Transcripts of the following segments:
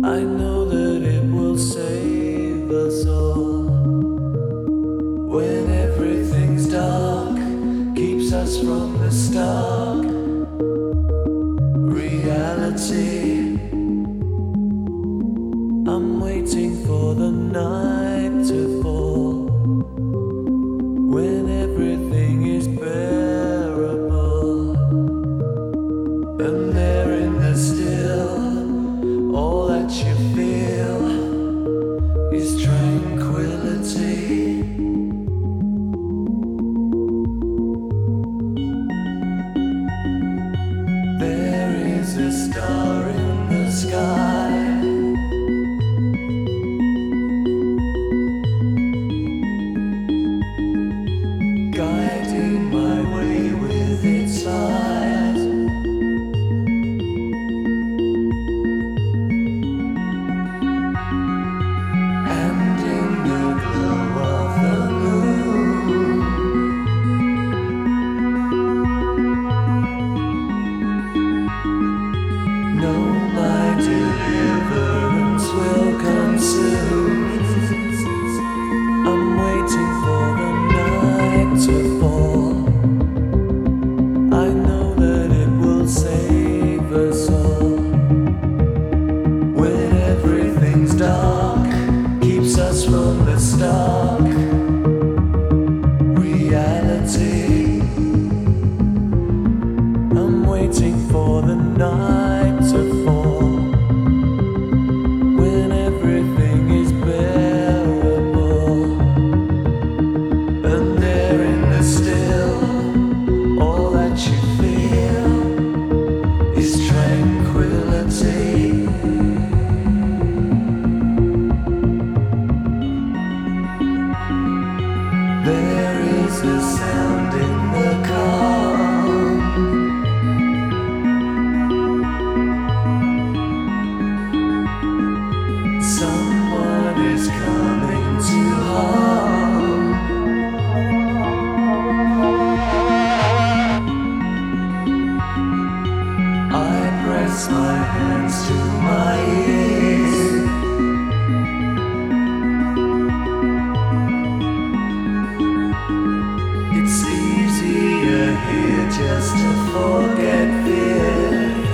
I know that it will save us all. When everything's dark, keeps us from the stark reality. I'm waiting for the night to fall, when everything is bearable, and there in the still, all that you feel is tranquility. There is a star in the sky, guiding my way with its light. And in the glow of the moon, know my deliverance will come soon. I'm waiting for the night to fall. I know that it will save us all. When everything's dark, keeps us from the stark reality. I'm waiting for the night to fall, when everything is bearable, and there in the still, all that you feel is tranquility. There is a sound in the calm, someone is coming to harm. I press my hands to my ears. It's easier here just to forget fear.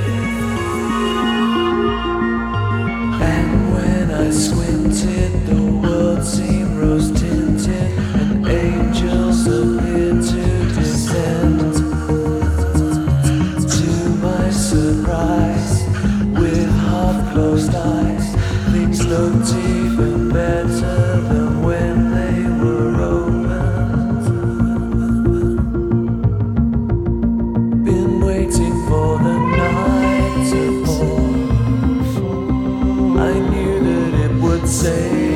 And when I squinted, the world seemed rose tinted, and angels appeared to descend. To my surprise, with half closed eyes, things looked even better than when they were opened. Been waiting for the night to fall. I knew that it would save